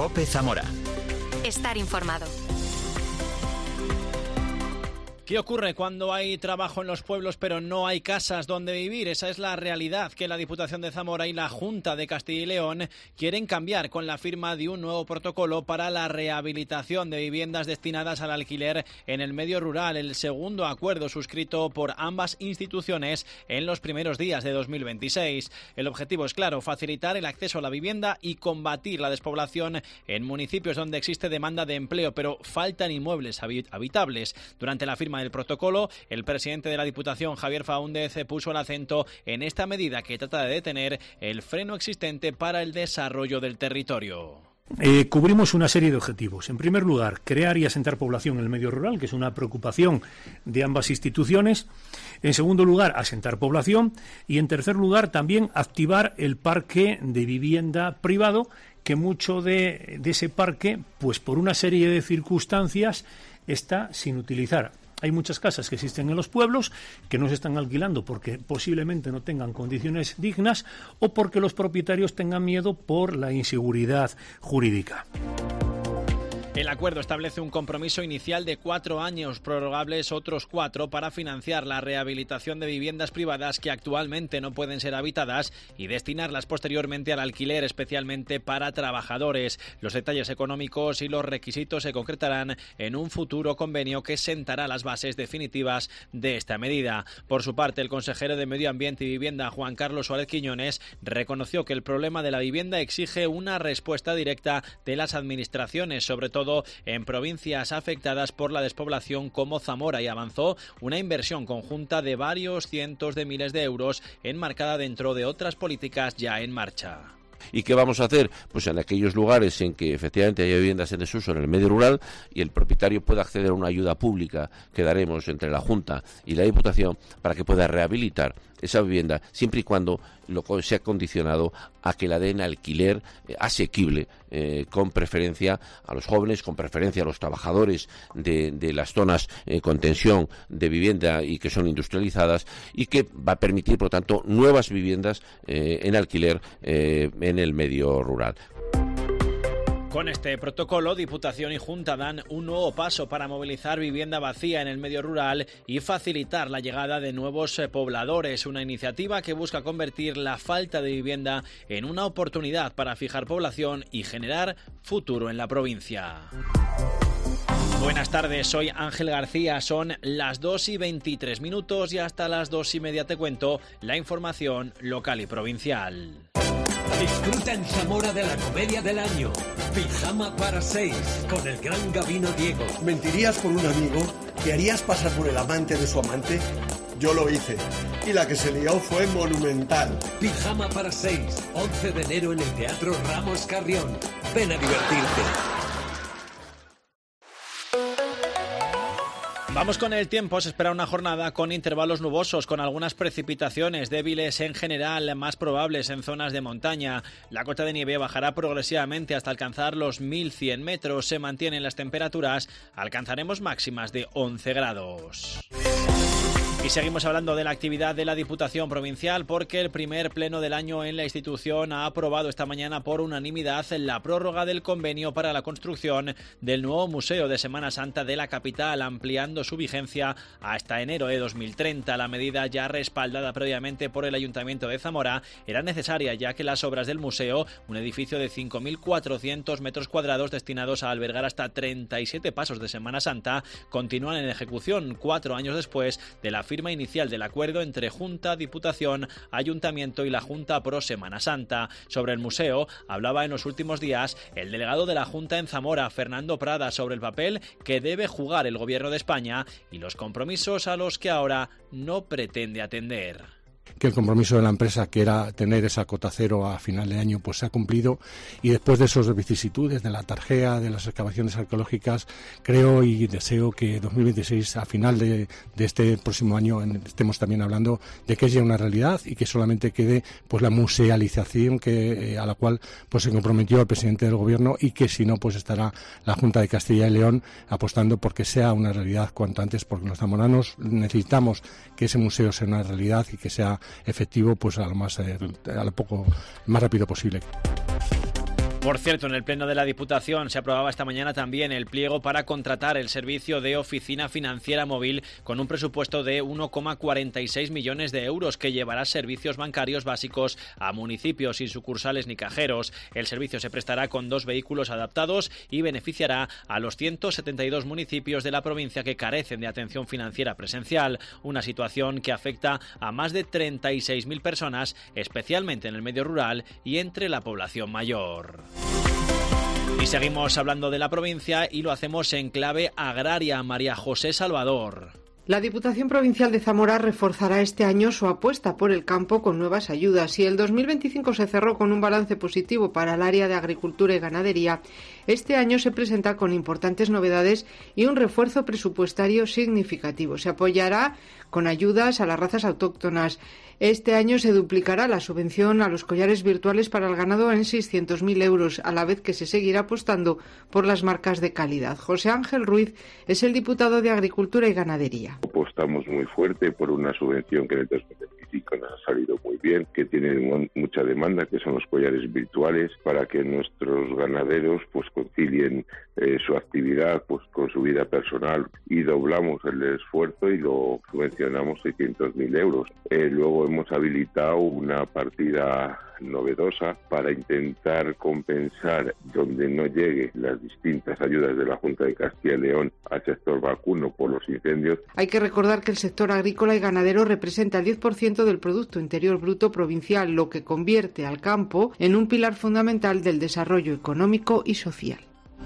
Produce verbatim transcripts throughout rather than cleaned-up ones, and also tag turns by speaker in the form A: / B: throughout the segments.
A: COPE Zamora.
B: Estar informado.
C: ¿Qué ocurre cuando hay trabajo en los pueblos pero no hay casas donde vivir? Esa es la realidad que la Diputación de Zamora y la Junta de Castilla y León quieren cambiar con la firma de un nuevo protocolo para la rehabilitación de viviendas destinadas al alquiler en el medio rural, el segundo acuerdo suscrito por ambas instituciones en los primeros días de dos mil veintiséis. El objetivo es claro, facilitar el acceso a la vivienda y combatir la despoblación en municipios donde existe demanda de empleo pero faltan inmuebles habitables. Durante la firma del protocolo, el presidente de la Diputación, Javier Faúndez, puso el acento en esta medida que trata de detener el freno existente para el desarrollo del territorio.
D: Eh, cubrimos una serie de objetivos. En primer lugar, crear y asentar población en el medio rural, que es una preocupación de ambas instituciones. En segundo lugar, asentar población. Y en tercer lugar, también activar el parque de vivienda privado, que mucho de, de ese parque, pues por una serie de circunstancias, está sin utilizar. Hay muchas casas que existen en los pueblos que no se están alquilando porque posiblemente no tengan condiciones dignas o porque los propietarios tengan miedo por la inseguridad jurídica.
C: El acuerdo establece un compromiso inicial de cuatro años, prorrogables otros cuatro, para financiar la rehabilitación de viviendas privadas que actualmente no pueden ser habitadas y destinarlas posteriormente al alquiler, especialmente para trabajadores. Los detalles económicos y los requisitos se concretarán en un futuro convenio que sentará las bases definitivas de esta medida. Por su parte, el consejero de Medio Ambiente y Vivienda, Juan Carlos Suárez Quiñones, reconoció que el problema de la vivienda exige una respuesta directa de las administraciones, sobre todo en provincias afectadas por la despoblación como Zamora, y avanzó una inversión conjunta de varios cientos de miles de euros enmarcada dentro de otras políticas ya en marcha.
E: ¿Y qué vamos a hacer? Pues en aquellos lugares en que efectivamente haya viviendas en desuso en el medio rural y el propietario pueda acceder a una ayuda pública que daremos entre la Junta y la Diputación para que pueda rehabilitar esa vivienda, siempre y cuando lo sea condicionado a que la den alquiler eh, asequible, eh, con preferencia a los jóvenes, con preferencia a los trabajadores de, de las zonas eh, con tensión de vivienda y que son industrializadas, y que va a permitir, por lo tanto, nuevas viviendas eh, en alquiler eh, en el medio rural.
C: Con este protocolo, Diputación y Junta dan un nuevo paso para movilizar vivienda vacía en el medio rural y facilitar la llegada de nuevos pobladores, una iniciativa que busca convertir la falta de vivienda en una oportunidad para fijar población y generar futuro en la provincia. Buenas tardes, soy Ángel García, son las dos y veintitrés minutos y hasta las dos y media te cuento la información local y provincial.
F: Disfruta en Zamora de la comedia del año, Pijama para seis, con el gran Gabino Diego.
G: ¿Mentirías por un amigo? ¿Te harías pasar por el amante de su amante? Yo lo hice, y la que se lió fue monumental.
F: Pijama para seis, once de enero en el Teatro Ramos Carrión. Ven a divertirte.
C: Vamos con el tiempo. Se espera una jornada con intervalos nubosos, con algunas precipitaciones débiles en general, más probables en zonas de montaña. La cota de nieve bajará progresivamente hasta alcanzar los mil cien metros. Se mantienen las temperaturas, alcanzaremos máximas de once grados. Y seguimos hablando de la actividad de la Diputación Provincial porque el primer pleno del año en la institución ha aprobado esta mañana por unanimidad la prórroga del convenio para la construcción del nuevo Museo de Semana Santa de la capital, ampliando su vigencia hasta enero de dos mil treinta. La medida, ya respaldada previamente por el Ayuntamiento de Zamora, era necesaria ya que las obras del museo, un edificio de cinco mil cuatrocientos metros cuadrados destinados a albergar hasta treinta y siete pasos de Semana Santa, continúan en ejecución cuatro años después de la firma inicial del acuerdo entre Junta, Diputación, Ayuntamiento y la Junta Pro Semana Santa. Sobre el museo hablaba en los últimos días el delegado de la Junta en Zamora, Fernando Prada, sobre el papel que debe jugar el Gobierno de España y los compromisos a los que ahora no pretende atender.
H: Que el compromiso de la empresa, que era tener esa cota cero a final de año, pues se ha cumplido, y después de esos vicisitudes de la tarjea, de las excavaciones arqueológicas, creo y deseo que dos mil veintiséis, a final de, de este próximo año, estemos también hablando de que es ya una realidad y que solamente quede pues la musealización que eh, a la cual pues se comprometió el presidente del Gobierno, y que si no pues estará la Junta de Castilla y León apostando porque sea una realidad cuanto antes, porque los zamoranos necesitamos que ese museo sea una realidad y que sea efectivo pues a lo más eh, a lo poco más rápido posible.
C: Por cierto, en el Pleno de la Diputación se aprobaba esta mañana también el pliego para contratar el servicio de oficina financiera móvil con un presupuesto de uno coma cuarenta y seis millones de euros que llevará servicios bancarios básicos a municipios sin sucursales ni cajeros. El servicio se prestará con dos vehículos adaptados y beneficiará a los ciento setenta y dos municipios de la provincia que carecen de atención financiera presencial, una situación que afecta a más de treinta y seis mil personas, especialmente en el medio rural y entre la población mayor. Y seguimos hablando de la provincia y lo hacemos en clave agraria. María José Salvador.
A: La Diputación Provincial de Zamora reforzará este año su apuesta por el campo con nuevas ayudas. Si el dos mil veinticinco se cerró con un balance positivo para el área de agricultura y ganadería, este año se presenta con importantes novedades y un refuerzo presupuestario significativo. Se apoyará con ayudas a las razas autóctonas. Este año se duplicará la subvención a los collares virtuales para el ganado en seiscientos mil euros, a la vez que se seguirá apostando por las marcas de calidad. José Ángel Ruiz es el diputado de Agricultura y Ganadería.
I: Apostamos muy fuerte por una subvención que en el dos mil veinticinco nos ha salido muy bien, que tiene mucha demanda, que son los collares virtuales, para que nuestros ganaderos pues concilien eh, su actividad pues con su vida personal, y doblamos el esfuerzo y lo subvencionamos seiscientos mil euros. Eh, luego hemos habilitado una partida novedosa para intentar compensar donde no lleguen las distintas ayudas de la Junta de Castilla y León al sector vacuno por los incendios.
A: Hay que recordar que el sector agrícola y ganadero representa el diez por ciento del Producto Interior Bruto provincial, lo que convierte al campo en un pilar fundamental del desarrollo económico y social.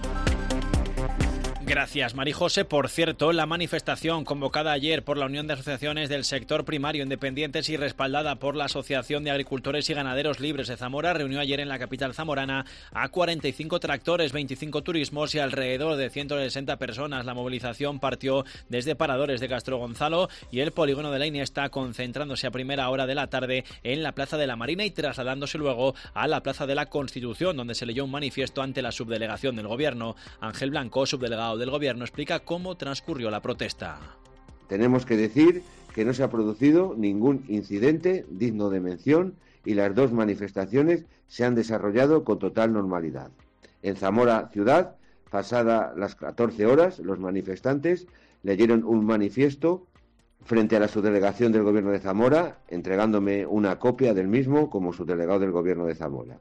C: Gracias, Marijose. Por cierto, la manifestación convocada ayer por la Unión de Asociaciones del Sector Primario Independientes y respaldada por la Asociación de Agricultores y Ganaderos Libres de Zamora reunió ayer en la capital zamorana a cuarenta y cinco tractores, veinticinco turismos y alrededor de ciento sesenta personas. La movilización partió desde paradores de Castro Gonzalo y el polígono de la Iniesta, concentrándose a primera hora de la tarde en la Plaza de la Marina y trasladándose luego a la Plaza de la Constitución, donde se leyó un manifiesto ante la subdelegación del Gobierno. Ángel Blanco, subdelegado del Gobierno, explica cómo transcurrió la protesta.
J: Tenemos que decir que no se ha producido ningún incidente digno de mención y las dos manifestaciones se han desarrollado con total normalidad. En Zamora ciudad, pasada las catorce horas, los manifestantes leyeron un manifiesto frente a la subdelegación del Gobierno de Zamora, entregándome una copia del mismo como subdelegado del Gobierno de Zamora.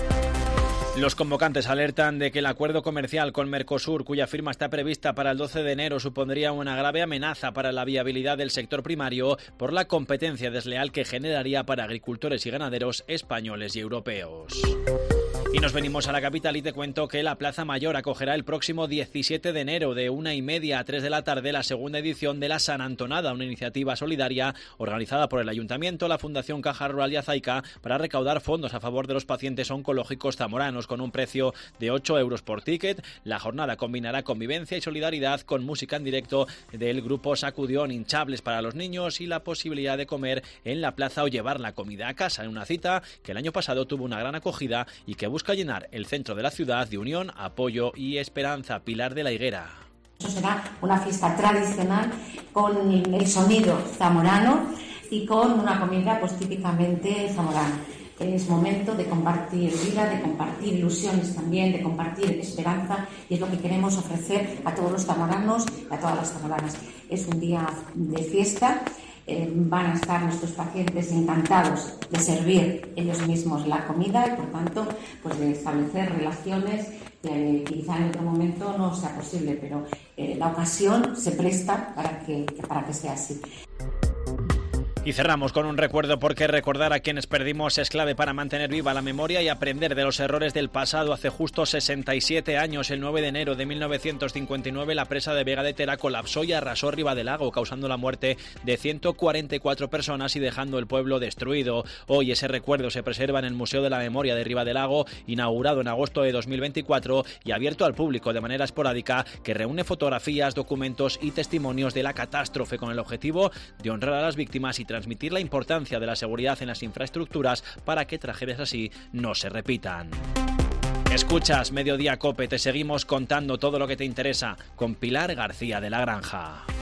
C: Los convocantes alertan de que el acuerdo comercial con Mercosur, cuya firma está prevista para el doce de enero, supondría una grave amenaza para la viabilidad del sector primario por la competencia desleal que generaría para agricultores y ganaderos españoles y europeos. Y nos venimos a la capital y te cuento que la Plaza Mayor acogerá el próximo diecisiete de enero de una y media a tres de la tarde la segunda edición de la San Antonada, una iniciativa solidaria organizada por el Ayuntamiento, la Fundación Caja Rural y Azaica para recaudar fondos a favor de los pacientes oncológicos zamoranos con un precio de ocho euros por ticket. La jornada combinará convivencia y solidaridad con música en directo del grupo Sacudión, hinchables para los niños y la posibilidad de comer en la plaza o llevar la comida a casa, en una cita que el año pasado tuvo una gran acogida y que busca busca llenar el centro de la ciudad de unión, apoyo y esperanza. Pilar de la Higuera.
K: Será una fiesta tradicional con el sonido zamorano y con una comida pues típicamente zamorana. Es momento de compartir vida, de compartir ilusiones también, de compartir esperanza, y es lo que queremos ofrecer a todos los zamoranos y a todas las zamoranas. Es un día de fiesta. Eh, van a estar nuestros pacientes encantados de servir ellos mismos la comida y, por tanto, pues de establecer relaciones que quizá en otro momento no sea posible, pero eh, la ocasión se presta para que, para que sea así.
C: Y cerramos con un recuerdo, porque recordar a quienes perdimos es clave para mantener viva la memoria y aprender de los errores del pasado. Hace justo sesenta y siete años, el nueve de enero de mil novecientos cincuenta y nueve, la presa de Vega de Tera colapsó y arrasó Ribadelago, causando la muerte de ciento cuarenta y cuatro personas y dejando el pueblo destruido. Hoy ese recuerdo se preserva en el Museo de la Memoria de Ribadelago, inaugurado en agosto de dos mil veinticuatro y abierto al público de manera esporádica, que reúne fotografías, documentos y testimonios de la catástrofe con el objetivo de honrar a las víctimas y transmitir la importancia de la seguridad en las infraestructuras para que tragedias así no se repitan. Escuchas Mediodía Cope, te seguimos contando todo lo que te interesa con Pilar García de la Granja.